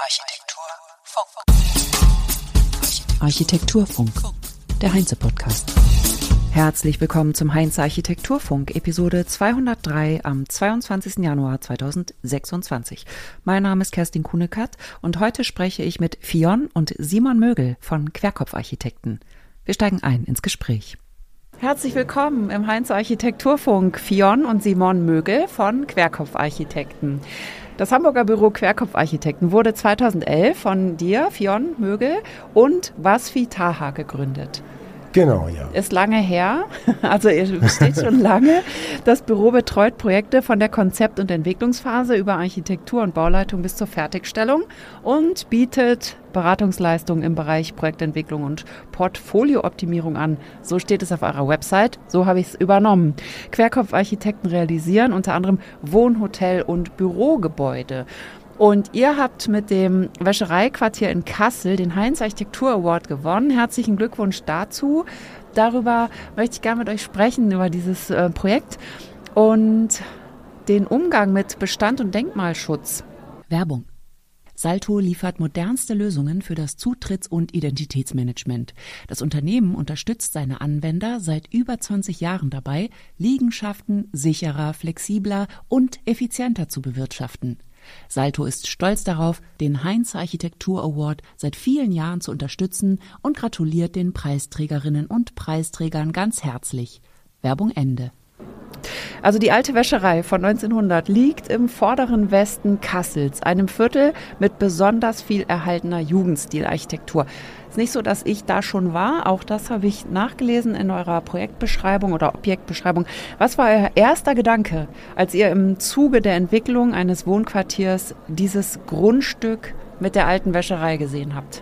Architekturfunk, der Heinze-Podcast. Herzlich willkommen zum Heinze Architekturfunk, Episode 203 am 22. Januar 2026. Mein Name ist Kerstin Kuhnekert und heute spreche ich mit Fionn und Simon Mögel von Querkopf Architekten. Wir steigen ein ins Gespräch. Herzlich willkommen im Heinze Architekturfunk, Fionn und Simon Mögel von Querkopf Architekten. Das Hamburger Büro Querkopf Architekten wurde 2011 von dir, Fionn Mögel, und Vasfi Taha gegründet. Genau, ja. Ist lange her, also ihr besteht schon lange. Das Büro betreut Projekte von der Konzept- und Entwicklungsphase über Architektur und Bauleitung bis zur Fertigstellung und bietet Beratungsleistungen im Bereich Projektentwicklung und Portfoliooptimierung an. So steht es auf eurer Website, so habe ich es übernommen. Querkopf Architekten realisieren unter anderem Wohnhotel- und Bürogebäude. Und ihr habt mit dem Wäschereiquartier in Kassel den Heinz Architektur Award gewonnen. Herzlichen Glückwunsch dazu. Darüber möchte ich gerne mit euch sprechen, über dieses Projekt und den Umgang mit Bestand und Denkmalschutz. Werbung. Salto liefert modernste Lösungen für das Zutritts- und Identitätsmanagement. Das Unternehmen unterstützt seine Anwender seit über 20 Jahren dabei, Liegenschaften sicherer, flexibler und effizienter zu bewirtschaften. Salto ist stolz darauf, den Heinz Architektur Award seit vielen Jahren zu unterstützen und gratuliert den Preisträgerinnen und Preisträgern ganz herzlich. Werbung Ende. Also die alte Wäscherei von 1900 liegt im vorderen Westen Kassels, einem Viertel mit besonders viel erhaltener Jugendstilarchitektur. Es ist nicht so, dass ich da schon war, auch das habe ich nachgelesen in eurer Projektbeschreibung oder Objektbeschreibung. Was war euer erster Gedanke, als ihr im Zuge der Entwicklung eines Wohnquartiers dieses Grundstück mit der alten Wäscherei gesehen habt?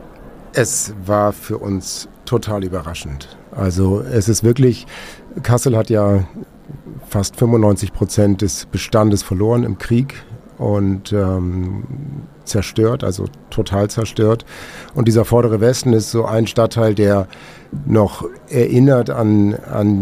Es war für uns total überraschend. Also es ist wirklich, Kassel hat ja fast 95% des Bestandes verloren im Krieg und zerstört, also total zerstört. Und dieser vordere Westen ist so ein Stadtteil, der noch erinnert an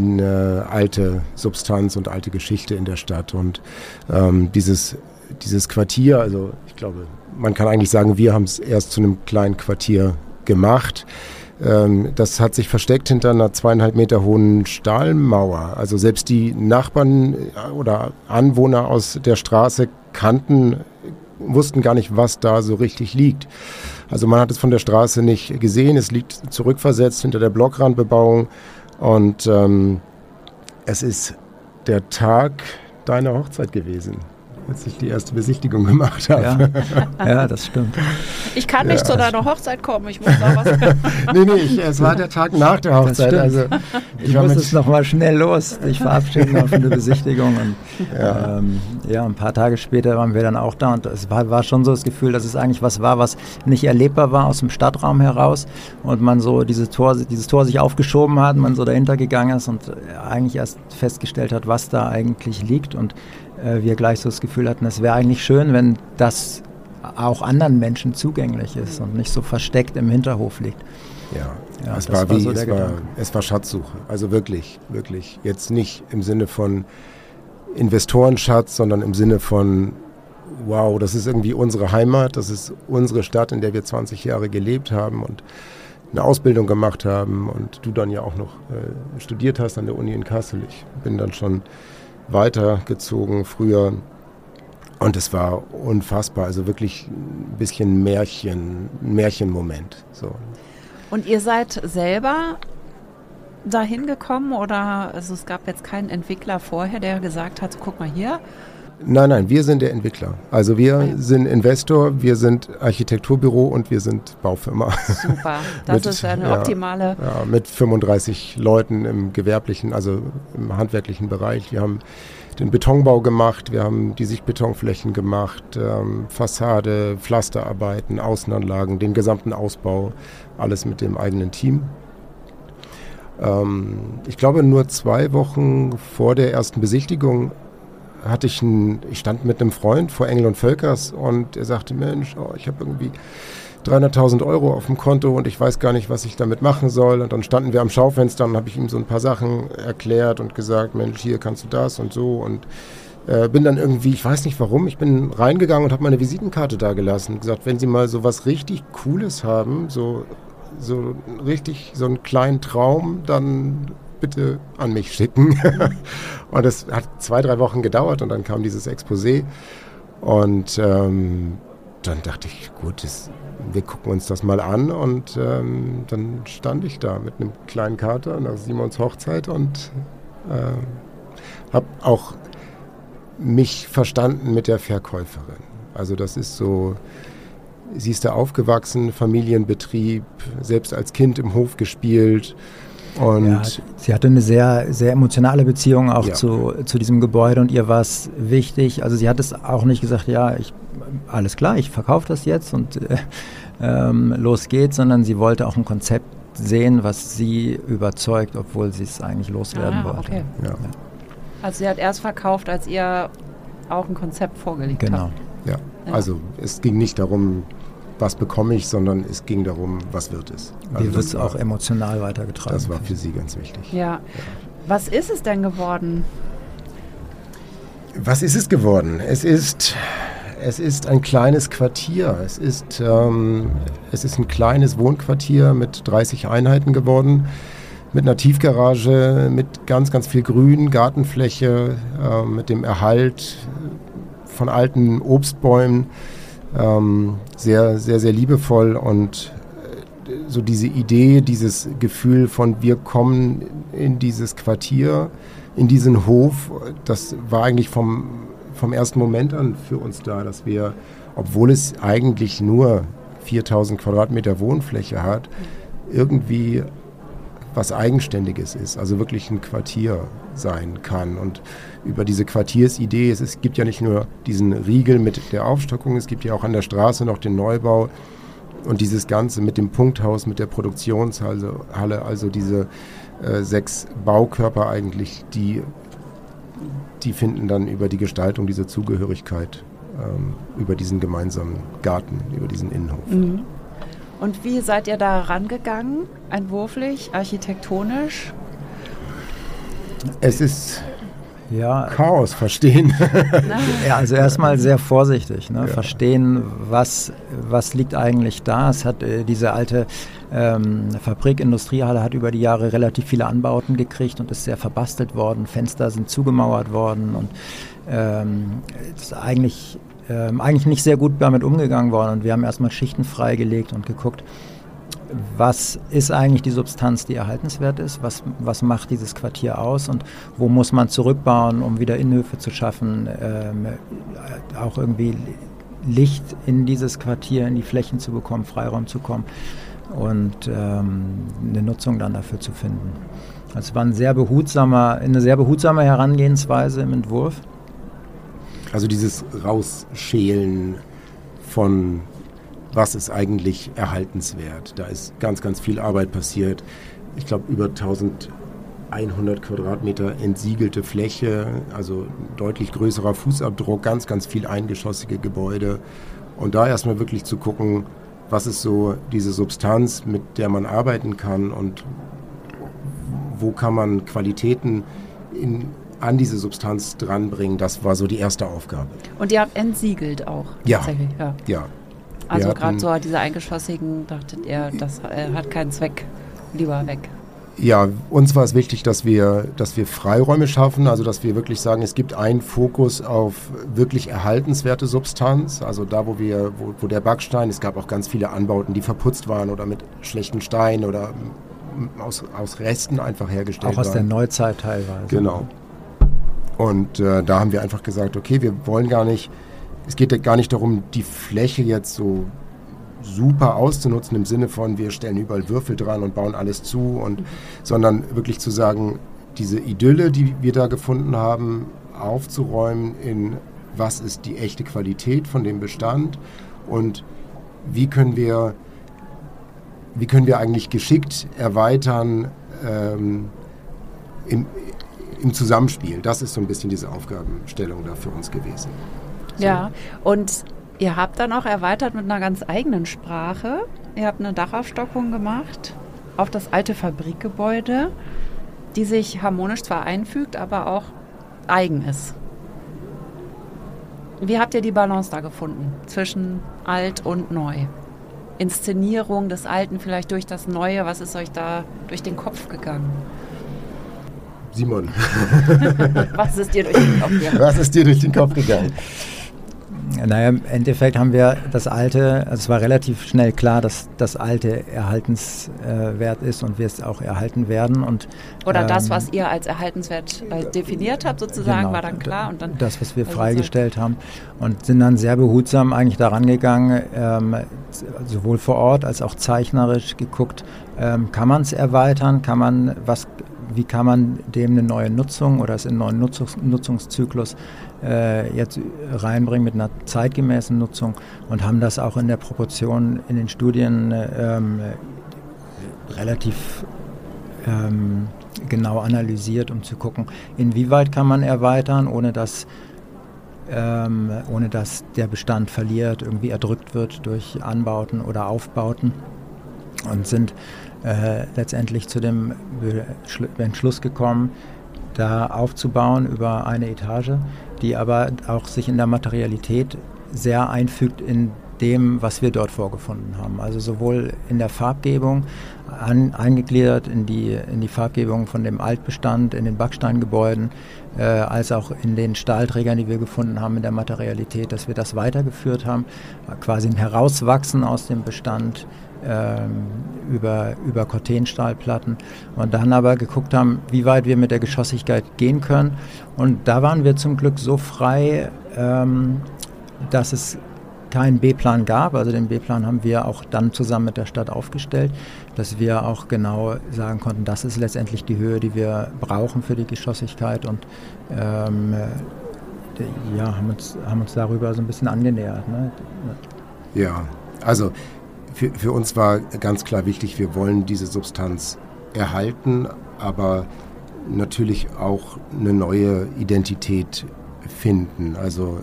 alte Substanz und alte Geschichte in der Stadt. Und dieses Quartier, also ich glaube, man kann eigentlich sagen, wir haben es erst zu einem kleinen Quartier gemacht. Das hat sich versteckt hinter einer 2,5 Meter hohen Stahlmauer. Also selbst die Nachbarn oder Anwohner aus der Straße wussten gar nicht, was da so richtig liegt. Also man hat es von der Straße nicht gesehen. Es liegt zurückversetzt hinter der Blockrandbebauung. Und es ist der Tag deiner Hochzeit gewesen, als ich die erste Besichtigung gemacht habe. Ja, das stimmt. Ich kann nicht zu deiner Hochzeit kommen, ich muss auch was. Es war der Tag nach der Hochzeit. Also ich musste noch mal schnell los. Ich verabschiede noch für eine Besichtigung. Und ein paar Tage später waren wir dann auch da. Und es war schon so das Gefühl, dass es eigentlich was war, was nicht erlebbar war aus dem Stadtraum heraus. Und man so dieses Tor sich aufgeschoben hat, man so dahinter gegangen ist und eigentlich erst festgestellt hat, was da eigentlich liegt. Und wir gleich so das Gefühl hatten, es wäre eigentlich schön, wenn das auch anderen Menschen zugänglich ist und nicht so versteckt im Hinterhof liegt. Ja, es war Schatzsuche. Also wirklich, wirklich. Jetzt nicht im Sinne von Investorenschatz, sondern im Sinne von, wow, das ist irgendwie unsere Heimat, das ist unsere Stadt, in der wir 20 Jahre gelebt haben und eine Ausbildung gemacht haben und du dann ja auch noch studiert hast an der Uni in Kassel. Ich bin dann schon weitergezogen früher und es war unfassbar, also wirklich ein bisschen Märchenmoment. So. Und ihr seid selber dahin gekommen oder also es gab jetzt keinen Entwickler vorher, der gesagt hat, guck mal hier? Nein, wir sind der Entwickler. Also wir sind Investor, wir sind Architekturbüro und wir sind Baufirma. Super, das ist eine optimale... Ja, mit 35 Leuten im gewerblichen, also im handwerklichen Bereich. Wir haben den Betonbau gemacht, wir haben die Sichtbetonflächen gemacht, Fassade, Pflasterarbeiten, Außenanlagen, den gesamten Ausbau, alles mit dem eigenen Team. Ich glaube, nur 2 Wochen vor der ersten Besichtigung ich stand mit einem Freund vor Engel und Völkers und er sagte, Mensch, ich habe irgendwie 300.000 Euro auf dem Konto und ich weiß gar nicht, was ich damit machen soll. Und dann standen wir am Schaufenster und habe ich ihm so ein paar Sachen erklärt und gesagt, Mensch, hier kannst du das und so. Und bin dann irgendwie, ich weiß nicht warum, ich bin reingegangen und habe meine Visitenkarte da gelassen und gesagt, wenn Sie mal so was richtig Cooles haben, so richtig so einen kleinen Traum, dann bitte an mich schicken. Und das hat 2-3 Wochen gedauert und dann kam dieses Exposé und dann dachte ich, gut, wir gucken uns das mal an und dann stand ich da mit einem kleinen Kater nach Simons Hochzeit und habe auch mich verstanden mit der Verkäuferin. Also das ist so, sie ist da aufgewachsen, Familienbetrieb, selbst als Kind im Hof gespielt. Und ja, sie hatte eine sehr, sehr emotionale Beziehung auch zu diesem Gebäude und ihr war es wichtig. Also sie hat es auch nicht gesagt, alles klar, ich verkaufe das jetzt und los geht's, sondern sie wollte auch ein Konzept sehen, was sie überzeugt, obwohl sie es eigentlich loswerden wollte. Okay. Ja. Also sie hat erst verkauft, als ihr auch ein Konzept vorgelegt genau. habt. Ja, also es ging nicht darum, was bekomme ich, sondern es ging darum, was wird es. Also wie wird es auch emotional weitergetragen? Das war für sie ganz wichtig. Ja. Was ist es denn geworden? Was ist es geworden? Es ist ein kleines Quartier. Es ist ein kleines Wohnquartier mit 30 Einheiten geworden, mit einer Tiefgarage, mit ganz, ganz viel Grün, Gartenfläche, mit dem Erhalt von alten Obstbäumen, sehr, sehr, sehr liebevoll und so diese Idee, dieses Gefühl von wir kommen in dieses Quartier, in diesen Hof, das war eigentlich vom ersten Moment an für uns da, dass wir, obwohl es eigentlich nur 4.000 Quadratmeter Wohnfläche hat, irgendwie was Eigenständiges ist, also wirklich ein Quartier sein kann. Und über diese Quartiersidee, es gibt ja nicht nur diesen Riegel mit der Aufstockung, es gibt ja auch an der Straße noch den Neubau und dieses Ganze mit dem Punkthaus, mit der Produktionshalle, also diese 6 Baukörper eigentlich, die finden dann über die Gestaltung dieser Zugehörigkeit, über diesen gemeinsamen Garten, über diesen Innenhof. Mhm. Und wie seid ihr da rangegangen, entwurflich, architektonisch? Es ist Chaos, verstehen. Ja, also erstmal sehr vorsichtig, ne? Verstehen, was liegt eigentlich da. Es hat diese alte Fabrik, Industriehalle hat über die Jahre relativ viele Anbauten gekriegt und ist sehr verbastelt worden. Fenster sind zugemauert worden und ist eigentlich nicht sehr gut damit umgegangen worden. Und wir haben erstmal Schichten freigelegt und geguckt, was ist eigentlich die Substanz, die erhaltenswert ist, was macht dieses Quartier aus und wo muss man zurückbauen, um wieder Innenhöfe zu schaffen, auch irgendwie Licht in dieses Quartier, in die Flächen zu bekommen, Freiraum zu kommen und eine Nutzung dann dafür zu finden. Also es war eine sehr behutsame Herangehensweise im Entwurf. Also dieses Rausschälen von was ist eigentlich erhaltenswert. Da ist ganz, ganz viel Arbeit passiert. Ich glaube, über 1100 Quadratmeter entsiegelte Fläche, also deutlich größerer Fußabdruck, ganz, ganz viel eingeschossige Gebäude. Und da erstmal wirklich zu gucken, was ist so diese Substanz, mit der man arbeiten kann und wo kann man Qualitäten an diese Substanz dranbringen. Das war so die erste Aufgabe. Und ihr habt entsiegelt auch? Ja. Tatsächlich, ja. Also gerade so diese eingeschossigen, dachtet ihr, das hat keinen Zweck, lieber weg. Ja, uns war es wichtig, dass wir Freiräume schaffen, also dass wir wirklich sagen, es gibt einen Fokus auf wirklich erhaltenswerte Substanz, also da, wo der Backstein, es gab auch ganz viele Anbauten, die verputzt waren oder mit schlechten Steinen oder aus Resten einfach hergestellt waren. Auch aus der Neuzeit teilweise. Genau. Und da haben wir einfach gesagt, okay, wir wollen es geht gar nicht darum, die Fläche jetzt so super auszunutzen im Sinne von, wir stellen überall Würfel dran und bauen alles zu, sondern wirklich zu sagen, diese Idylle, die wir da gefunden haben, aufzuräumen in was ist die echte Qualität von dem Bestand und wie können wir eigentlich geschickt erweitern im Zusammenspiel. Das ist so ein bisschen diese Aufgabenstellung da für uns gewesen. So. Ja, und ihr habt dann auch erweitert mit einer ganz eigenen Sprache. Ihr habt eine Dachaufstockung gemacht auf das alte Fabrikgebäude, die sich harmonisch zwar einfügt, aber auch eigen ist. Wie habt ihr die Balance da gefunden zwischen alt und neu? Inszenierung des Alten vielleicht durch das Neue, was ist euch da durch den Kopf gegangen? Simon. Was ist dir durch den Kopf gegangen? Was ist dir durch den Kopf gegangen? Naja, im Endeffekt haben wir das Alte, also es war relativ schnell klar, dass das Alte erhaltenswert ist und wir es auch erhalten werden. Oder das, was ihr als erhaltenswert definiert habt, sozusagen, genau, war dann klar. Und dann das, was wir freigestellt haben und sind dann sehr behutsam eigentlich daran gegangen, sowohl vor Ort als auch zeichnerisch geguckt, kann man es erweitern, wie kann man dem eine neue Nutzung oder es in einen neuen Nutzungszyklus jetzt reinbringen mit einer zeitgemäßen Nutzung und haben das auch in der Proportion in den Studien relativ genau analysiert, um zu gucken, inwieweit kann man erweitern, ohne dass der Bestand verliert, irgendwie erdrückt wird durch Anbauten oder Aufbauten und sind letztendlich zu dem Entschluss gekommen, da aufzubauen über eine Etage, die aber auch sich in der Materialität sehr einfügt in dem, was wir dort vorgefunden haben. Also sowohl in der Farbgebung, eingegliedert in die Farbgebung von dem Altbestand, in den Backsteingebäuden, als auch in den Stahlträgern, die wir gefunden haben in der Materialität, dass wir das weitergeführt haben, quasi ein Herauswachsen aus dem Bestand, über Cortenstahlplatten und dann aber geguckt haben, wie weit wir mit der Geschossigkeit gehen können. Und da waren wir zum Glück so frei, dass es keinen B-Plan gab. Also den B-Plan haben wir auch dann zusammen mit der Stadt aufgestellt, dass wir auch genau sagen konnten, das ist letztendlich die Höhe, die wir brauchen für die Geschossigkeit und haben uns darüber so ein bisschen angenähert. Ne? Ja, also für uns war ganz klar wichtig, wir wollen diese Substanz erhalten, aber natürlich auch eine neue Identität finden. Also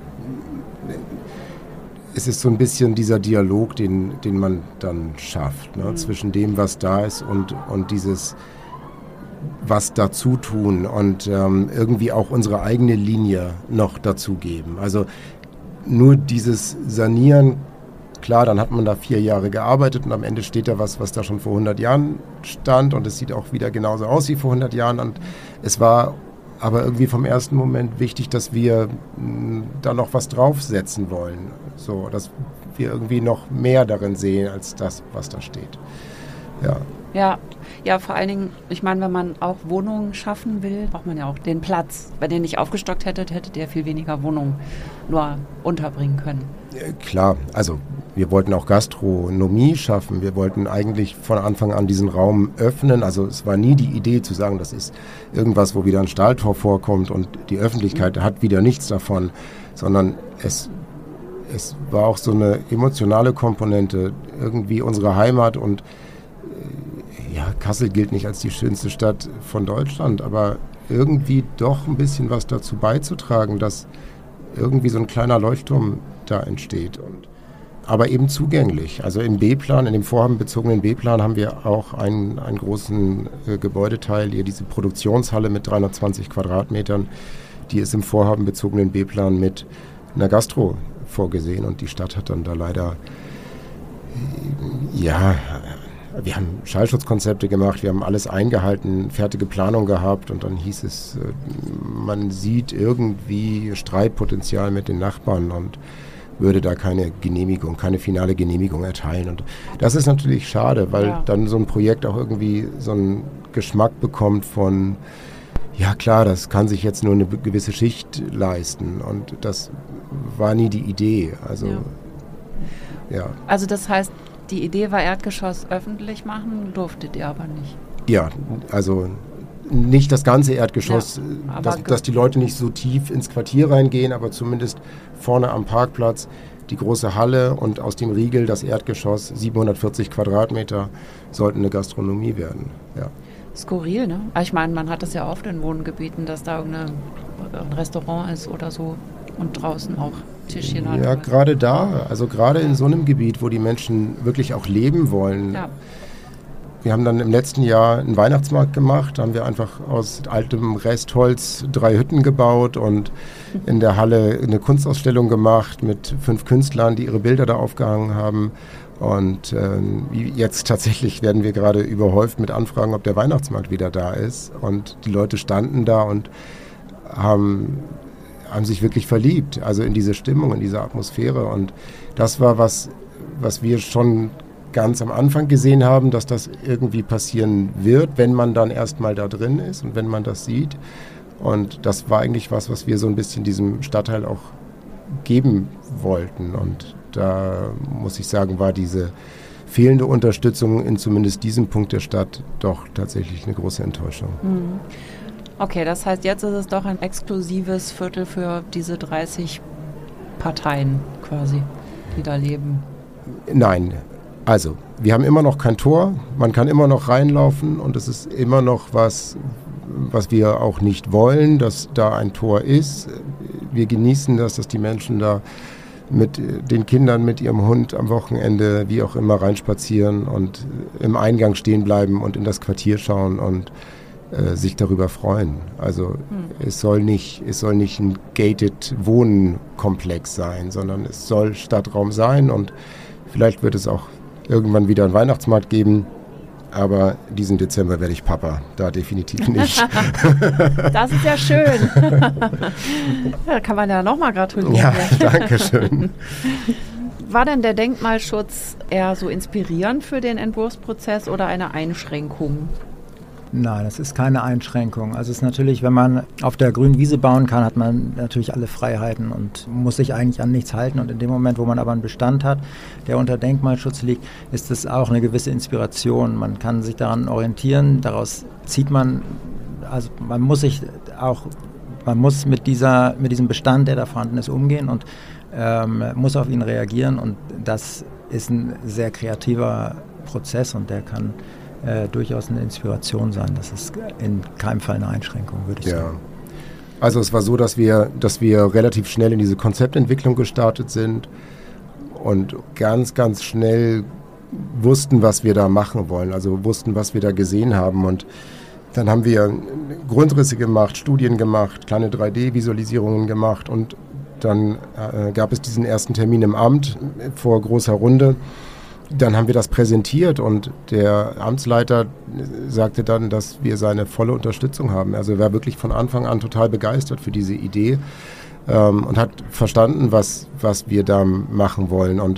es ist so ein bisschen dieser Dialog, den man dann schafft, ne? Zwischen dem, was da ist und dieses, was dazu tun und irgendwie auch unsere eigene Linie noch dazugeben. Also nur dieses Sanieren, klar, dann hat man da 4 Jahre gearbeitet und am Ende steht da was da schon vor 100 Jahren stand und es sieht auch wieder genauso aus wie vor 100 Jahren und es war aber irgendwie vom ersten Moment wichtig, dass wir da noch was draufsetzen wollen, so, dass wir irgendwie noch mehr darin sehen als das, was da steht. Ja, vor allen Dingen, ich meine, wenn man auch Wohnungen schaffen will, braucht man ja auch den Platz. Wenn ihr nicht aufgestockt hättet ihr viel weniger Wohnungen nur unterbringen können. Klar, also wir wollten auch Gastronomie schaffen. Wir wollten eigentlich von Anfang an diesen Raum öffnen. Also es war nie die Idee zu sagen, das ist irgendwas, wo wieder ein Stahltor vorkommt und die Öffentlichkeit hat wieder nichts davon, sondern es war auch so eine emotionale Komponente, irgendwie unsere Heimat und Kassel gilt nicht als die schönste Stadt von Deutschland, aber irgendwie doch ein bisschen was dazu beizutragen, dass irgendwie so ein kleiner Leuchtturm da entsteht. Aber eben zugänglich. Also im B-Plan, in dem vorhabenbezogenen B-Plan haben wir auch einen großen Gebäudeteil, hier diese Produktionshalle mit 320 Quadratmetern, die ist im vorhabenbezogenen B-Plan mit einer Gastro vorgesehen und die Stadt hat dann da leider, wir haben Schallschutzkonzepte gemacht, wir haben alles eingehalten, fertige Planung gehabt und dann hieß es, man sieht irgendwie Streitpotenzial mit den Nachbarn und würde da keine finale Genehmigung erteilen. Und das ist natürlich schade, weil dann so ein Projekt auch irgendwie so einen Geschmack bekommt von, ja klar, das kann sich jetzt nur eine gewisse Schicht leisten und das war nie die Idee. Also, ja. Also das heißt, die Idee war Erdgeschoss öffentlich machen, durftet ihr aber nicht. Ja, also nicht das ganze Erdgeschoss, dass die Leute nicht so tief ins Quartier reingehen, aber zumindest vorne am Parkplatz die große Halle und aus dem Riegel das Erdgeschoss, 740 Quadratmeter, sollten eine Gastronomie werden. Ja. Skurril, ne? Ich meine, man hat das ja oft in Wohngebieten, dass da ein Restaurant ist oder so und draußen auch Tischchen hat. Ja, gerade da, also gerade in so einem Gebiet, wo die Menschen wirklich auch leben wollen, Wir haben dann im letzten Jahr einen Weihnachtsmarkt gemacht, da haben wir einfach aus altem Restholz 3 Hütten gebaut und in der Halle eine Kunstausstellung gemacht mit 5 Künstlern, die ihre Bilder da aufgehangen haben. Und jetzt tatsächlich werden wir gerade überhäuft mit Anfragen, ob der Weihnachtsmarkt wieder da ist. Und die Leute standen da und haben sich wirklich verliebt, also in diese Stimmung, in diese Atmosphäre. Und das war was wir schon ganz am Anfang gesehen haben, dass das irgendwie passieren wird, wenn man dann erstmal da drin ist und wenn man das sieht. Und das war eigentlich was wir so ein bisschen diesem Stadtteil auch geben wollten. Und da muss ich sagen, war diese fehlende Unterstützung in zumindest diesem Punkt der Stadt doch tatsächlich eine große Enttäuschung. Okay, das heißt, jetzt ist es doch ein exklusives Viertel für diese 30 Parteien quasi, die da leben. Nein, also wir haben immer noch kein Tor, man kann immer noch reinlaufen und es ist immer noch was wir auch nicht wollen, dass da ein Tor ist. Wir genießen das, dass die Menschen da mit den Kindern, mit ihrem Hund am Wochenende, wie auch immer, reinspazieren und im Eingang stehen bleiben und in das Quartier schauen und sich darüber freuen. Also es soll nicht ein gated Wohnkomplex sein, sondern es soll Stadtraum sein und vielleicht wird es auch irgendwann wieder einen Weihnachtsmarkt geben, aber diesen Dezember werde ich Papa, da definitiv nicht. Das ist ja schön. Da kann man ja nochmal gratulieren. Ja, danke schön. War denn der Denkmalschutz eher so inspirierend für den Entwurfsprozess oder eine Einschränkung? Nein, es ist keine Einschränkung. Also es ist natürlich, wenn man auf der grünen Wiese bauen kann, hat man natürlich alle Freiheiten und muss sich eigentlich an nichts halten. Und in dem Moment, wo man aber einen Bestand hat, der unter Denkmalschutz liegt, ist es auch eine gewisse Inspiration. Man kann sich daran orientieren, daraus zieht man, also man muss mit diesem Bestand, der da vorhanden ist, umgehen und muss auf ihn reagieren. Und das ist ein sehr kreativer Prozess und der kann durchaus eine Inspiration sein. Das ist in keinem Fall eine Einschränkung, würde ich sagen. Also es war so, dass wir relativ schnell in diese Konzeptentwicklung gestartet sind und ganz, ganz schnell wussten, was wir da machen wollen, also wussten, was wir da gesehen haben. Und dann haben wir Grundrisse gemacht, Studien gemacht, kleine 3D-Visualisierungen gemacht und dann gab es diesen ersten Termin im Amt vor großer Runde. Dann haben wir das präsentiert und der Amtsleiter sagte dann, dass wir seine volle Unterstützung haben. Also er war wirklich von Anfang an total begeistert für diese Idee und hat verstanden, was wir da machen wollen. Und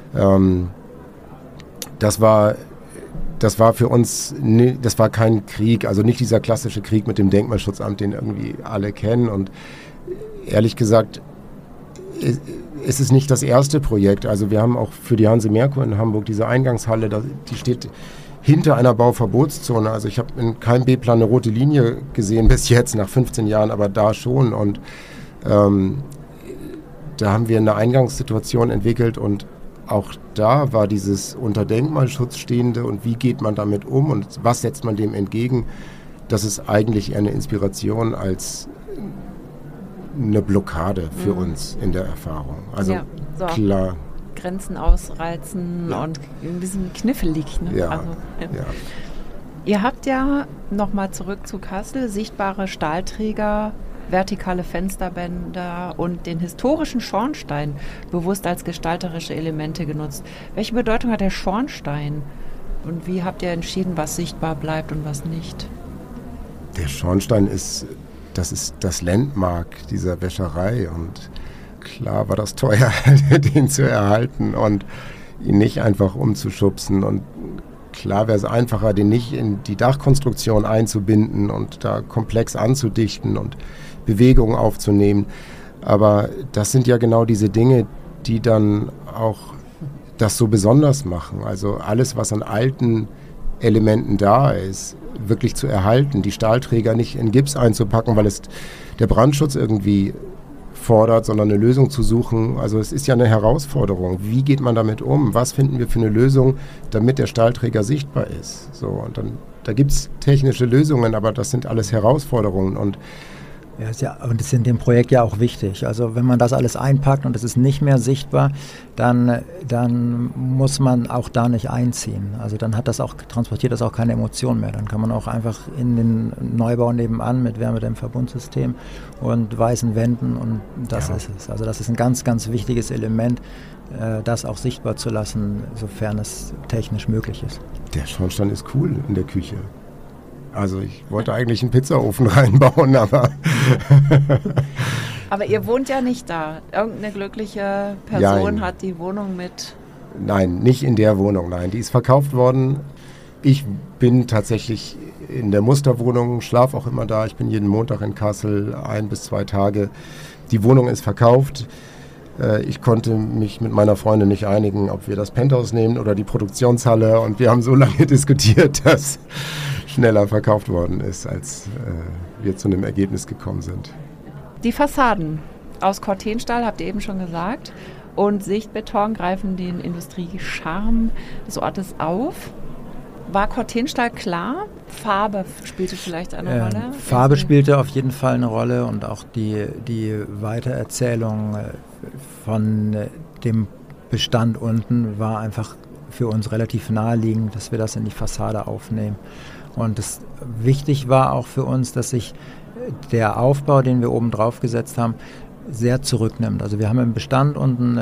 das war für uns, das war kein Krieg, also nicht dieser klassische Krieg mit dem Denkmalschutzamt, den irgendwie alle kennen. Und ehrlich gesagt, es ist nicht das erste Projekt. Also wir haben auch für die Hanse Merkur in Hamburg diese Eingangshalle, die steht hinter einer Bauverbotszone. Also ich habe in keinem B-Plan eine rote Linie gesehen bis jetzt, nach 15 Jahren, aber da schon. Und da haben wir eine Eingangssituation entwickelt und auch da war dieses unter Denkmalschutz stehende und wie geht man damit um und was setzt man dem entgegen, das ist eigentlich eher eine Inspiration als eine Blockade für uns in der Erfahrung. Also klar. Grenzen ausreizen und ein bisschen knifflig. Ne? Ja, also, Ihr habt ja, nochmal zurück zu Kassel, sichtbare Stahlträger, vertikale Fensterbänder und den historischen Schornstein bewusst als gestalterische Elemente genutzt. Welche Bedeutung hat der Schornstein? Und wie habt ihr entschieden, was sichtbar bleibt und was nicht? Der Schornstein ist das Landmark dieser Wäscherei und klar war das teuer, den zu erhalten und ihn nicht einfach umzuschubsen und klar wäre es einfacher, den nicht in die Dachkonstruktion einzubinden und da komplex anzudichten und Bewegungen aufzunehmen, aber das sind ja genau diese Dinge, die dann auch das so besonders machen, also alles, was an alten Elementen da ist, wirklich zu erhalten, die Stahlträger nicht in Gips einzupacken, weil es der Brandschutz irgendwie fordert, sondern eine Lösung zu suchen. Also es ist ja eine Herausforderung. Wie geht man damit um? Was finden wir für eine Lösung, damit der Stahlträger sichtbar ist? So, und dann, da gibt es technische Lösungen, aber das sind alles Herausforderungen. Und Ja, und das ist in dem Projekt ja auch wichtig. Also wenn man das alles einpackt und es ist nicht mehr sichtbar, dann muss man auch da nicht einziehen. Also dann transportiert das auch keine Emotion mehr. Dann kann man auch einfach in den Neubau nebenan mit Wärmedämmverbundsystem und weißen Wänden und das ist es. Also das ist ein ganz, ganz wichtiges Element, das auch sichtbar zu lassen, sofern es technisch möglich ist. Der Schornstein ist cool in der Küche. Also ich wollte eigentlich einen Pizzaofen reinbauen, aber... Aber ihr wohnt ja nicht da. Irgendeine glückliche Person hat die Wohnung mit... Nein, nicht in der Wohnung, nein. Die ist verkauft worden. Ich bin tatsächlich in der Musterwohnung, schlafe auch immer da. Ich bin jeden Montag in Kassel, 1 bis 2 Tage. Die Wohnung ist verkauft. Ich konnte mich mit meiner Freundin nicht einigen, ob wir das Penthouse nehmen oder die Produktionshalle. Und wir haben so lange diskutiert, dass schneller verkauft worden ist, als wir zu einem Ergebnis gekommen sind. Die Fassaden aus Cortenstahl, habt ihr eben schon gesagt, und Sichtbeton greifen den Industriescharme des Ortes auf. War Cortenstahl klar? Farbe spielte vielleicht eine Rolle? Farbe spielte auf jeden Fall eine Rolle und auch die Weitererzählung von dem Bestand unten war einfach für uns relativ naheliegend, dass wir das in die Fassade aufnehmen. Und wichtig war auch für uns, dass sich der Aufbau, den wir oben drauf gesetzt haben, sehr zurücknimmt. Also wir haben im Bestand unten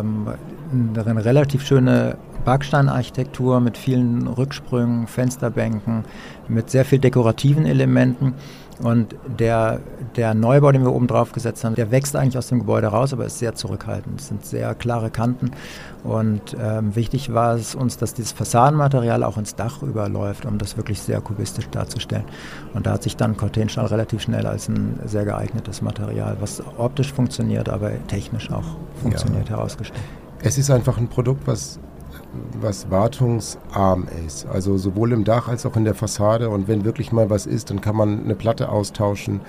eine relativ schöne Backsteinarchitektur mit vielen Rücksprüngen, Fensterbänken, mit sehr viel dekorativen Elementen. Und der Neubau, den wir oben drauf gesetzt haben, der wächst eigentlich aus dem Gebäude raus, aber ist sehr zurückhaltend. Es sind sehr klare Kanten. Und wichtig war es uns, dass dieses Fassadenmaterial auch ins Dach überläuft, um das wirklich sehr kubistisch darzustellen. Und da hat sich dann Cortenstahl relativ schnell als ein sehr geeignetes Material, was optisch funktioniert, aber technisch auch funktioniert, herausgestellt. Es ist einfach ein Produkt, was wartungsarm ist, also sowohl im Dach als auch in der Fassade, und wenn wirklich mal was ist, dann kann man eine Platte austauschen.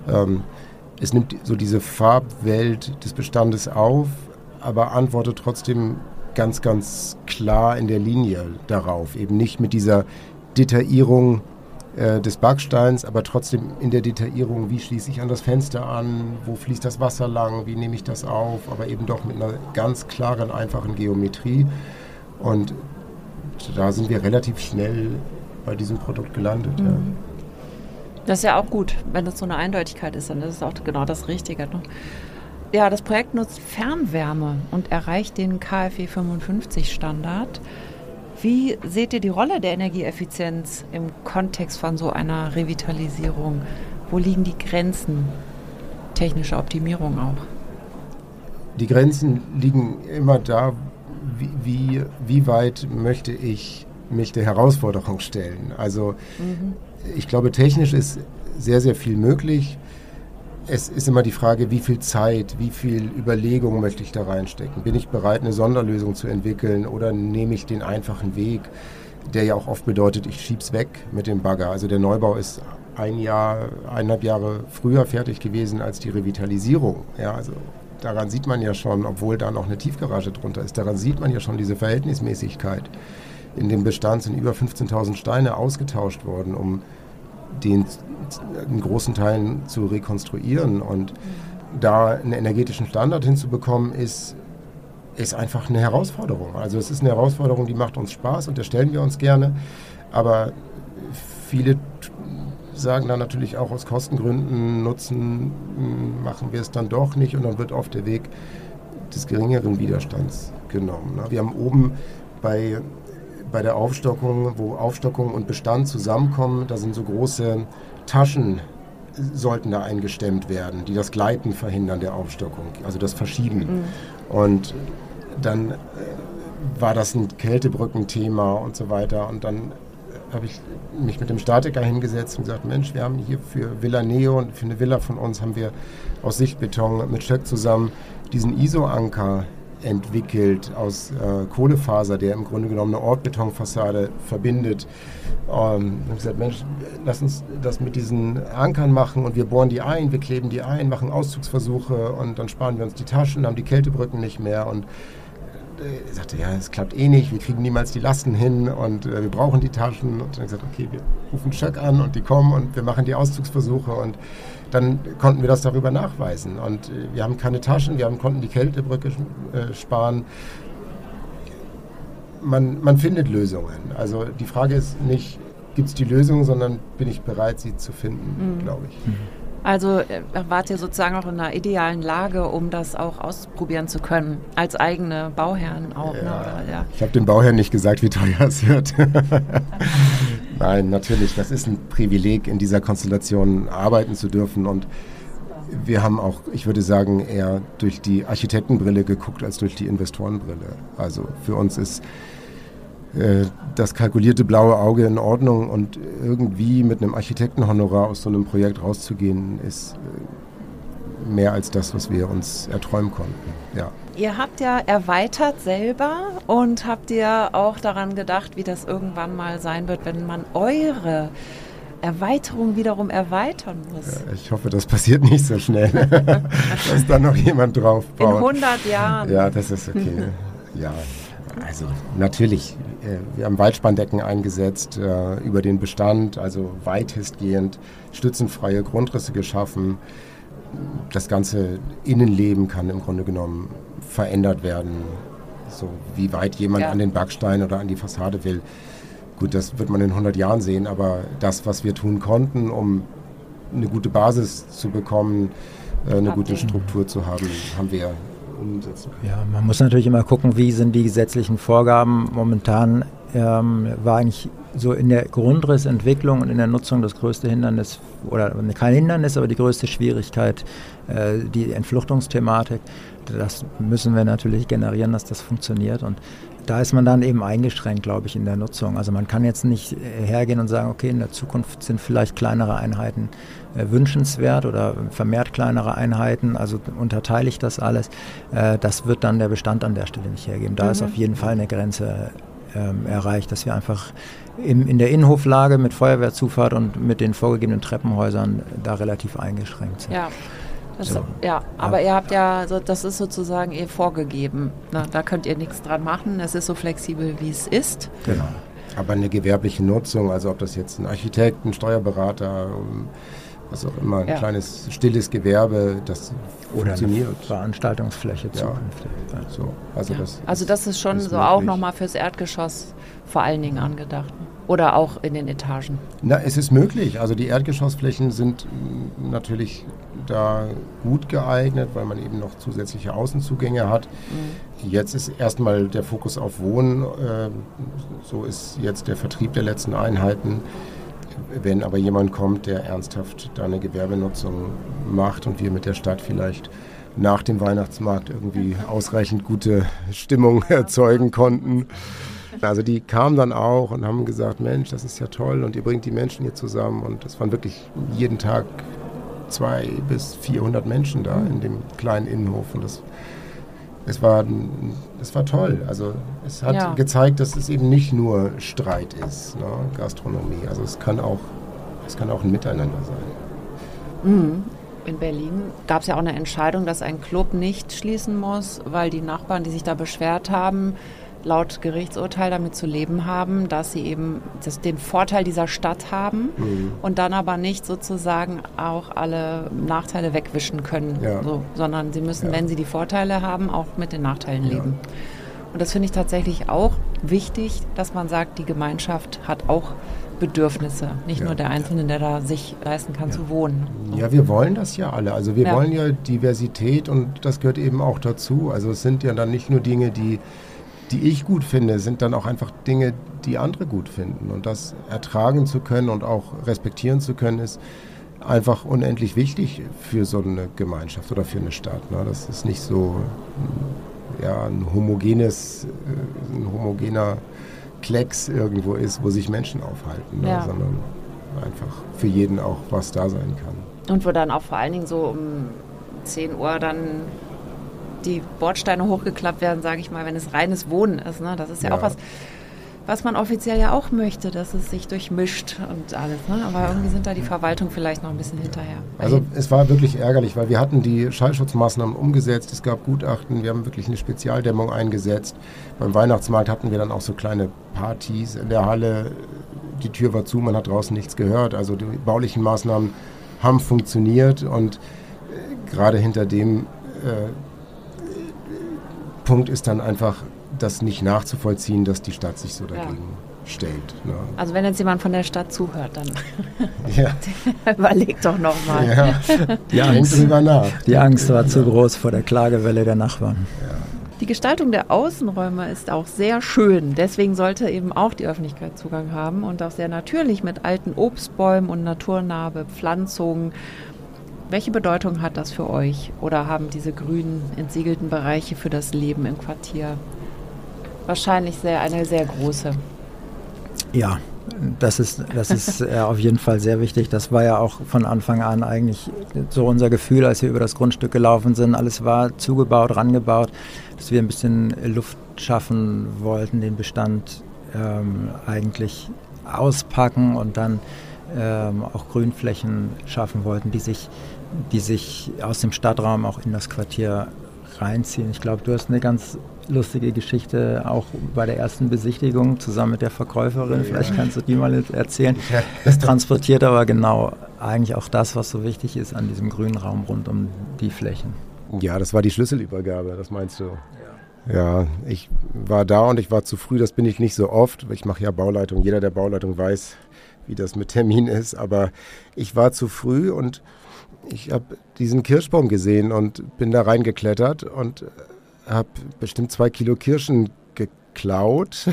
Es nimmt so diese Farbwelt des Bestandes auf, aber antwortet trotzdem ganz, ganz klar in der Linie darauf, eben nicht mit dieser Detaillierung des Backsteins, aber trotzdem in der Detaillierung, wie schließe ich an das Fenster an, wo fließt das Wasser lang, wie nehme ich das auf, aber eben doch mit einer ganz klaren, einfachen Geometrie. Und da sind wir relativ schnell bei diesem Produkt gelandet. Mhm. Ja. Das ist ja auch gut, wenn das so eine Eindeutigkeit ist, dann ist es auch genau das Richtige. Ne? Ja, das Projekt nutzt Fernwärme und erreicht den KfW 55 Standard. Wie seht ihr die Rolle der Energieeffizienz im Kontext von so einer Revitalisierung? Wo liegen die Grenzen technischer Optimierung auch? Die Grenzen liegen immer da, wie weit möchte ich mich der Herausforderung stellen. Also ich glaube, technisch ist sehr, sehr viel möglich. Es ist immer die Frage, wie viel Zeit, wie viel Überlegung möchte ich da reinstecken? Bin ich bereit, eine Sonderlösung zu entwickeln, oder nehme ich den einfachen Weg, der ja auch oft bedeutet, ich schieb's weg mit dem Bagger. Also der Neubau ist 1,5 Jahre früher fertig gewesen als die Revitalisierung. Ja, also daran sieht man ja schon, obwohl da noch eine Tiefgarage drunter ist, daran sieht man ja schon diese Verhältnismäßigkeit. In dem Bestand sind über 15.000 Steine ausgetauscht worden, um den in großen Teilen zu rekonstruieren. Und da einen energetischen Standard hinzubekommen, ist einfach eine Herausforderung. Also es ist eine Herausforderung, die macht uns Spaß und der stellen wir uns gerne. Aber viele sagen dann natürlich auch aus Kostengründen, Nutzen machen wir es dann doch nicht, und dann wird oft der Weg des geringeren Widerstands genommen. Wir haben oben bei der Aufstockung, wo Aufstockung und Bestand zusammenkommen, da sind so große Taschen, sollten da eingestemmt werden, die das Gleiten verhindern der Aufstockung, also das Verschieben. Und dann war das ein Kältebrückenthema und so weiter, und dann habe ich mich mit dem Statiker hingesetzt und gesagt, Mensch, wir haben hier für Villa Neo und für eine Villa von uns haben wir aus Sichtbeton mit Schöck zusammen diesen ISO-Anker entwickelt aus Kohlefaser, der im Grunde genommen eine Ortbetonfassade verbindet. Ich habe gesagt, Mensch, lass uns das mit diesen Ankern machen, und wir bohren die ein, wir kleben die ein, machen Auszugsversuche, und dann sparen wir uns die Taschen, haben die Kältebrücken nicht mehr, und er sagte, ja, es klappt eh nicht, wir kriegen niemals die Lasten hin, und wir brauchen die Taschen. Und dann gesagt, okay, wir rufen Schöck an und die kommen und wir machen die Auszugsversuche, und dann konnten wir das darüber nachweisen. Und wir haben keine Taschen, konnten die Kältebrücke sparen. Man findet Lösungen. Also die Frage ist nicht, gibt es die Lösung, sondern bin ich bereit, sie zu finden, glaube ich. Also wart ihr sozusagen auch in einer idealen Lage, um das auch ausprobieren zu können, als eigene Bauherren auch. Ja, ne? Ja. Ich habe dem Bauherrn nicht gesagt, wie teuer es wird. Nein, natürlich, das ist ein Privileg, in dieser Konstellation arbeiten zu dürfen. Und wir haben auch, ich würde sagen, eher durch die Architektenbrille geguckt, als durch die Investorenbrille. Also für uns ist das kalkulierte blaue Auge in Ordnung und irgendwie mit einem Architektenhonorar aus so einem Projekt rauszugehen, ist mehr als das, was wir uns erträumen konnten. Ja. Ihr habt ja erweitert selber und habt ihr auch daran gedacht, wie das irgendwann mal sein wird, wenn man eure Erweiterung wiederum erweitern muss. Ja, ich hoffe, das passiert nicht so schnell, dass da noch jemand drauf baut. In 100 Jahren. Ja, das ist okay. Ja, also natürlich. Wir haben Waldspanndecken eingesetzt über den Bestand, also weitestgehend stützenfreie Grundrisse geschaffen. Das ganze Innenleben kann im Grunde genommen verändert werden, so wie weit jemand an den Backstein oder an die Fassade will. Gut, das wird man in 100 Jahren sehen, aber das, was wir tun konnten, um eine gute Basis zu bekommen, eine gute Struktur zu haben, haben wir umsetzen können. Ja, man muss natürlich immer gucken, wie sind die gesetzlichen Vorgaben. Momentan war eigentlich so in der Grundrissentwicklung und in der Nutzung das größte Hindernis, oder kein Hindernis, aber die größte Schwierigkeit, die Entfluchtungsthematik. Das müssen wir natürlich generieren, dass das funktioniert, und da ist man dann eben eingeschränkt, glaube ich, in der Nutzung. Also man kann jetzt nicht hergehen und sagen, okay, in der Zukunft sind vielleicht kleinere Einheiten wünschenswert oder vermehrt kleinere Einheiten, also unterteile ich das alles. Das wird dann der Bestand an der Stelle nicht hergeben. Da ist auf jeden Fall eine Grenze erreicht, dass wir einfach in der Innenhoflage mit Feuerwehrzufahrt und mit den vorgegebenen Treppenhäusern da relativ eingeschränkt sind. Ja. Aber ihr habt ja, das ist sozusagen vorgegeben. Na, da könnt ihr nichts dran machen. Es ist so flexibel, wie es ist. Genau. Aber eine gewerbliche Nutzung, also ob das jetzt ein Architekt, ein Steuerberater, was auch immer, ein kleines, stilles Gewerbe, das funktioniert. Oder eine Veranstaltungsfläche zukünftig. Ja. So, also das ist schon so auch nochmal fürs Erdgeschoss vor allen Dingen angedacht. Oder auch in den Etagen? Na, es ist möglich. Also die Erdgeschossflächen sind natürlich da gut geeignet, weil man eben noch zusätzliche Außenzugänge hat. Jetzt ist erstmal der Fokus auf Wohnen. So ist jetzt der Vertrieb der letzten Einheiten. Wenn aber jemand kommt, der ernsthaft da eine Gewerbenutzung macht und wir mit der Stadt vielleicht nach dem Weihnachtsmarkt irgendwie ausreichend gute Stimmung erzeugen konnten. Also die kamen dann auch und haben gesagt, Mensch, das ist ja toll und ihr bringt die Menschen hier zusammen, und das waren wirklich jeden Tag 200 bis 400 Menschen da in dem kleinen Innenhof, und es war toll. Also es hat gezeigt, dass es eben nicht nur Streit ist, ne, Gastronomie. Also es kann auch ein Miteinander sein. In Berlin gab es ja auch eine Entscheidung, dass ein Club nicht schließen muss, weil die Nachbarn, die sich da beschwert haben, laut Gerichtsurteil damit zu leben haben, dass sie eben den Vorteil dieser Stadt haben und dann aber nicht sozusagen auch alle Nachteile wegwischen können, sondern sie müssen, wenn sie die Vorteile haben, auch mit den Nachteilen leben. Und das finde ich tatsächlich auch wichtig, dass man sagt, die Gemeinschaft hat auch Bedürfnisse, nicht nur der Einzelne, der da sich leisten kann zu wohnen. Ja, wir wollen das ja alle. Also wir wollen ja Diversität, und das gehört eben auch dazu. Also es sind ja dann nicht nur Dinge, die ich gut finde, sind dann auch einfach Dinge, die andere gut finden. Und das ertragen zu können und auch respektieren zu können, ist einfach unendlich wichtig für so eine Gemeinschaft oder für eine Stadt. Ne? Das ist nicht so ein homogener Klecks irgendwo ist, wo sich Menschen aufhalten, sondern einfach für jeden auch was da sein kann. Und wo dann auch vor allen Dingen so um 10 Uhr dann die Bordsteine hochgeklappt werden, sage ich mal, wenn es reines Wohnen ist. Ne? Das ist ja auch was man offiziell ja auch möchte, dass es sich durchmischt und alles. Ne? Aber irgendwie sind da die Verwaltung vielleicht noch ein bisschen hinterher. Also es war wirklich ärgerlich, weil wir hatten die Schallschutzmaßnahmen umgesetzt, es gab Gutachten, wir haben wirklich eine Spezialdämmung eingesetzt. Beim Weihnachtsmarkt hatten wir dann auch so kleine Partys in der Halle. Die Tür war zu, man hat draußen nichts gehört. Also die baulichen Maßnahmen haben funktioniert und gerade hinter dem Punkt ist dann einfach das nicht nachzuvollziehen, dass die Stadt sich so dagegen stellt. Ne? Also wenn jetzt jemand von der Stadt zuhört, dann überlegt doch nochmal. Ja. Denkt drüber nach. Die Angst war zu groß vor der Klagewelle der Nachbarn. Ja. Die Gestaltung der Außenräume ist auch sehr schön. Deswegen sollte eben auch die Öffentlichkeit Zugang haben und auch sehr natürlich mit alten Obstbäumen und naturnahe Bepflanzungen. Welche Bedeutung hat das für euch? Oder haben diese grünen, entsiegelten Bereiche für das Leben im Quartier? Wahrscheinlich eine sehr große. Ja, das ist auf jeden Fall sehr wichtig. Das war ja auch von Anfang an eigentlich so unser Gefühl, als wir über das Grundstück gelaufen sind. Alles war zugebaut, rangebaut, dass wir ein bisschen Luft schaffen wollten, den Bestand eigentlich auspacken und dann auch Grünflächen schaffen wollten, die sich aus dem Stadtraum auch in das Quartier reinziehen. Ich glaube, du hast eine ganz lustige Geschichte auch bei der ersten Besichtigung zusammen mit der Verkäuferin. Vielleicht kannst du die mal erzählen. Das transportiert aber genau eigentlich auch das, was so wichtig ist an diesem grünen Raum rund um die Flächen. Ja, das war die Schlüsselübergabe, das meinst du? Ja, ich war da und ich war zu früh, das bin ich nicht so oft. Ich mache ja Bauleitung, jeder der Bauleitung weiß, wie das mit Termin ist, aber ich war zu früh und ich habe diesen Kirschbaum gesehen und bin da reingeklettert und habe bestimmt 2 Kilo Kirschen geklaut.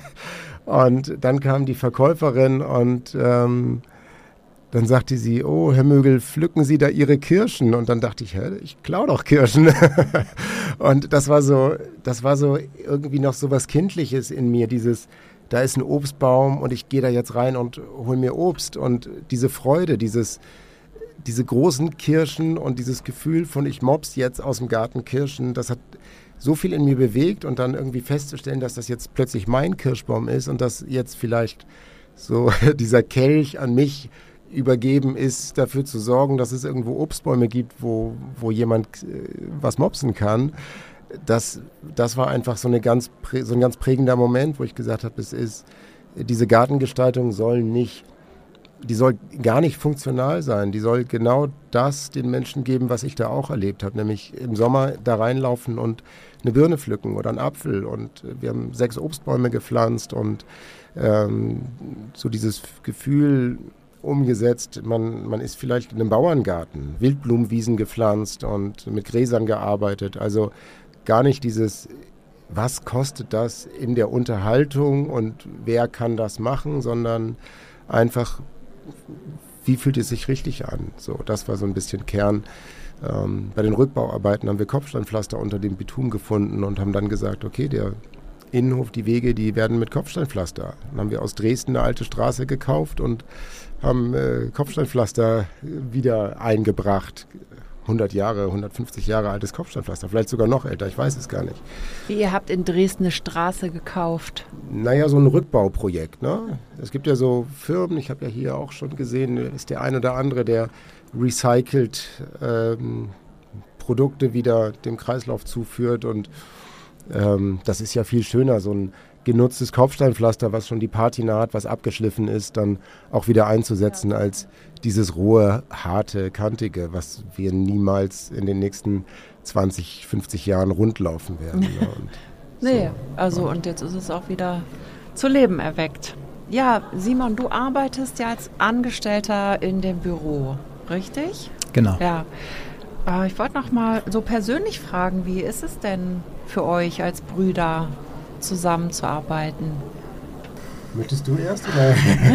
Und dann kam die Verkäuferin und dann sagte sie, oh, Herr Mögel, pflücken Sie da Ihre Kirschen? Und dann dachte ich, ich klaue doch Kirschen. Und das war so irgendwie noch so was Kindliches in mir, da ist ein Obstbaum und ich gehe da jetzt rein und hole mir Obst. Und diese Freude, diese großen Kirschen und dieses Gefühl von ich mobs jetzt aus dem Garten Kirschen, das hat so viel in mir bewegt und dann irgendwie festzustellen, dass das jetzt plötzlich mein Kirschbaum ist und dass jetzt vielleicht so dieser Kelch an mich übergeben ist, dafür zu sorgen, dass es irgendwo Obstbäume gibt, wo jemand was mopsen kann. Das war einfach so ein ganz prägender Moment, wo ich gesagt habe, diese Gartengestaltung soll gar nicht funktional sein. Die soll genau das den Menschen geben, was ich da auch erlebt habe, nämlich im Sommer da reinlaufen und eine Birne pflücken oder einen Apfel. Und wir haben 6 Obstbäume gepflanzt und so dieses Gefühl umgesetzt, man ist vielleicht in einem Bauerngarten, Wildblumenwiesen gepflanzt und mit Gräsern gearbeitet. Also gar nicht dieses, was kostet das in der Unterhaltung und wer kann das machen, sondern einfach, wie fühlt es sich richtig an? So, das war so ein bisschen Kern. Bei den Rückbauarbeiten haben wir Kopfsteinpflaster unter dem Bitumen gefunden und haben dann gesagt, okay, der Innenhof, die Wege, die werden mit Kopfsteinpflaster. Dann haben wir aus Dresden eine alte Straße gekauft und haben Kopfsteinpflaster wieder eingebracht. 100 Jahre, 150 Jahre altes Kopfsteinpflaster, vielleicht sogar noch älter, ich weiß es gar nicht. Ihr habt in Dresden eine Straße gekauft? Naja, so ein Rückbauprojekt. Ne? Es gibt ja so Firmen, ich habe ja hier auch schon gesehen, ist der ein oder andere, der recycelt Produkte wieder dem Kreislauf zuführt und das ist ja viel schöner, so ein genutztes Kopfsteinpflaster, was schon die Patina hat, was abgeschliffen ist, dann auch wieder einzusetzen als dieses rohe, harte, kantige, was wir niemals in den nächsten 20, 50 Jahren rundlaufen werden. Ne? Und jetzt ist es auch wieder zu Leben erweckt. Ja, Simon, du arbeitest ja als Angestellter in dem Büro, richtig? Genau. Ja. Ich wollte noch mal so persönlich fragen, wie ist es denn für euch als Brüder zusammenzuarbeiten? Möchtest du erst? Oder?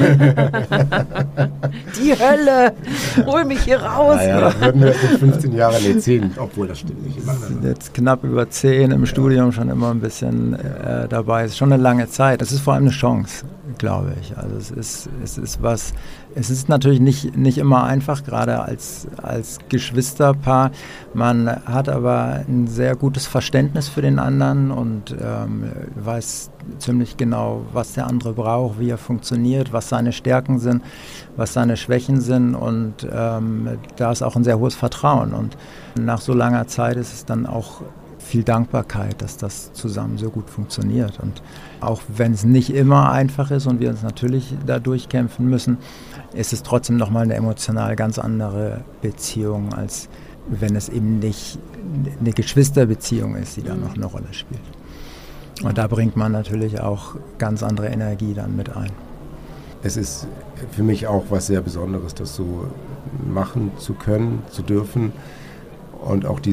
Die Hölle! Hol mich hier raus! Naja, würden wir jetzt nicht 15 Jahre, 10, obwohl das stimmt nicht. Wir sind jetzt knapp über 10 im Studium, schon immer ein bisschen dabei. Es ist schon eine lange Zeit. Es ist vor allem eine Chance, glaube ich. Also es ist natürlich nicht immer einfach, gerade als Geschwisterpaar. Man hat aber ein sehr gutes Verständnis für den anderen und weiß ziemlich genau, was der andere braucht, wie er funktioniert, was seine Stärken sind, was seine Schwächen sind und da ist auch ein sehr hohes Vertrauen und nach so langer Zeit ist es dann auch viel Dankbarkeit, dass das zusammen so gut funktioniert. Und auch wenn es nicht immer einfach ist und wir uns natürlich da durchkämpfen müssen, ist es trotzdem nochmal eine emotional ganz andere Beziehung, als wenn es eben nicht eine Geschwisterbeziehung ist, die da noch eine Rolle spielt. Und da bringt man natürlich auch ganz andere Energie dann mit ein. Es ist für mich auch was sehr Besonderes, das so machen zu können, zu dürfen. Und auch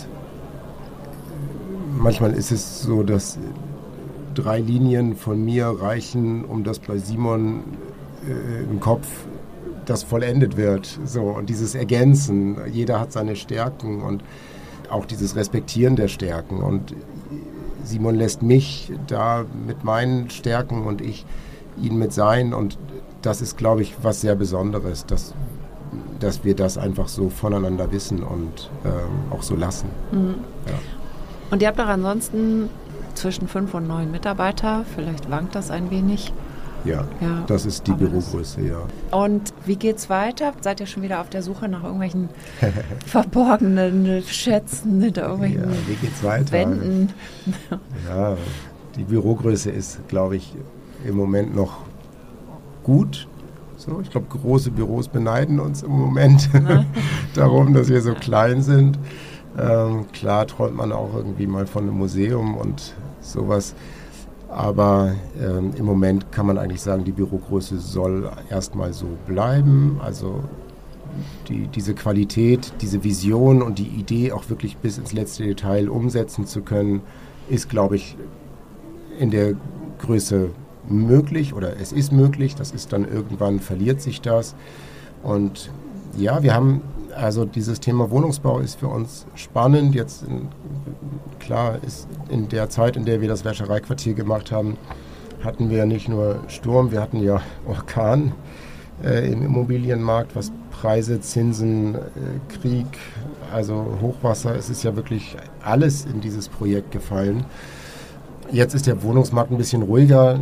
manchmal ist es so, dass 3 Linien von mir reichen, um das bei Simon im Kopf das vollendet wird. So, und dieses Ergänzen, jeder hat seine Stärken und auch dieses Respektieren der Stärken. Und Simon lässt mich da mit meinen Stärken und ich ihn mit seinen. Und das ist, glaube ich, was sehr Besonderes, dass wir das einfach so voneinander wissen und auch so lassen. Mhm. Ja. Und ihr habt doch ansonsten zwischen 5 und 9 Mitarbeiter, vielleicht wankt das ein wenig. Ja, das ist die Bürogröße, ja. Und wie geht's weiter? Seid ihr schon wieder auf der Suche nach irgendwelchen verborgenen Schätzen, hinter irgendwelchen wie geht's weiter? Wänden? Ja, die Bürogröße ist, glaube ich, im Moment noch gut. So, ich glaube, große Büros beneiden uns im Moment darum, dass wir so klein sind. Klar träumt man auch irgendwie mal von einem Museum und sowas. Aber im Moment kann man eigentlich sagen, die Bürogröße soll erstmal so bleiben. Also diese Qualität, diese Vision und die Idee auch wirklich bis ins letzte Detail umsetzen zu können, ist, glaube ich, in der Größe möglich oder es ist möglich. Das ist dann irgendwann, verliert sich das. Und ja, wir haben, also dieses Thema Wohnungsbau ist für uns spannend. Jetzt, klar, ist in der Zeit, in der wir das Wäschereiquartier gemacht haben, hatten wir nicht nur Sturm, wir hatten ja Orkan im Immobilienmarkt, was Preise, Zinsen, Krieg, also Hochwasser, es ist ja wirklich alles in dieses Projekt gefallen. Jetzt ist der Wohnungsmarkt ein bisschen ruhiger.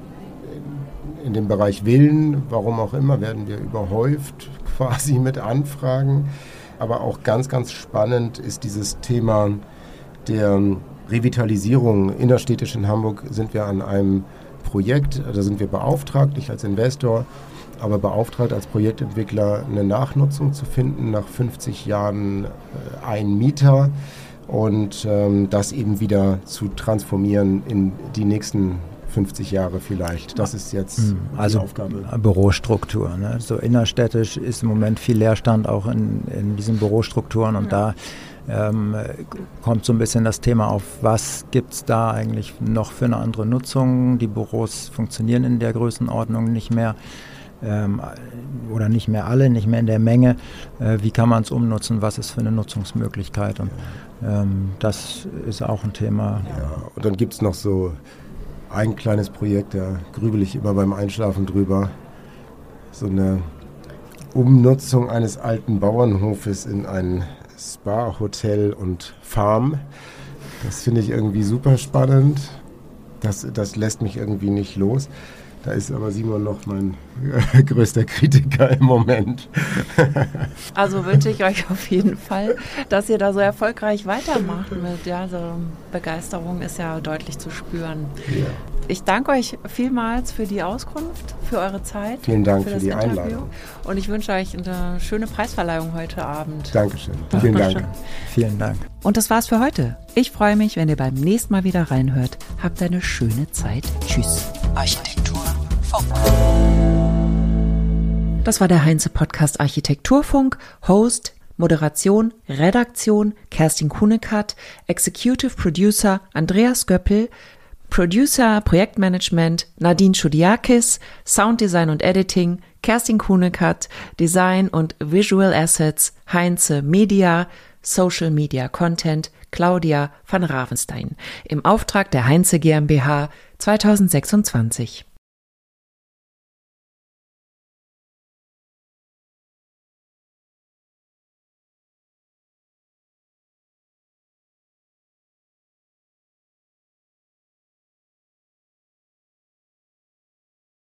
In dem Bereich Villen, warum auch immer, werden wir überhäuft quasi mit Anfragen. Aber auch ganz, ganz spannend ist dieses Thema der Revitalisierung. Innerstädtisch in Hamburg sind wir an einem Projekt, da sind wir beauftragt, nicht als Investor, aber beauftragt als Projektentwickler eine Nachnutzung zu finden, nach 50 Jahren ein Mieter und das eben wieder zu transformieren in die nächsten 50 Jahre vielleicht. Das ist jetzt die Aufgabe. Bürostruktur. Ne? So innerstädtisch ist im Moment viel Leerstand auch in diesen Bürostrukturen und da kommt so ein bisschen das Thema auf, was gibt es da eigentlich noch für eine andere Nutzung? Die Büros funktionieren in der Größenordnung nicht mehr oder nicht mehr alle, nicht mehr in der Menge. Wie kann man es umnutzen? Was ist für eine Nutzungsmöglichkeit? Und das ist auch ein Thema. Ja, und dann gibt es noch so ein kleines Projekt, da grübel ich immer beim Einschlafen drüber. So eine Umnutzung eines alten Bauernhofes in ein Spa, Hotel und Farm. Das finde ich irgendwie super spannend. Das lässt mich irgendwie nicht los. Da ist aber Simon noch mein größter Kritiker im Moment. Also wünsche ich euch auf jeden Fall, dass ihr da so erfolgreich weitermacht mit. Ja, so Begeisterung ist ja deutlich zu spüren. Ja. Ich danke euch vielmals für die Auskunft, für eure Zeit. Vielen Dank für die Interview. Einladung. Und ich wünsche euch eine schöne Preisverleihung heute Abend. Dankeschön. Vielen Dank. Vielen Dank. Und das war's für heute. Ich freue mich, wenn ihr beim nächsten Mal wieder reinhört. Habt eine schöne Zeit. Tschüss. Architekturfunk. Das war der Heinze-Podcast Architekturfunk. Host, Moderation, Redaktion Kerstin Kuhnekert, Executive Producer Andreas Göppel, Producer, Projektmanagement Nadine Schudiakis, Sounddesign und Editing Kerstin Kuhnekert, Design und Visual Assets Heinze Media, Social Media Content Claudia van Ravenstein. Im Auftrag der Heinze GmbH 2026.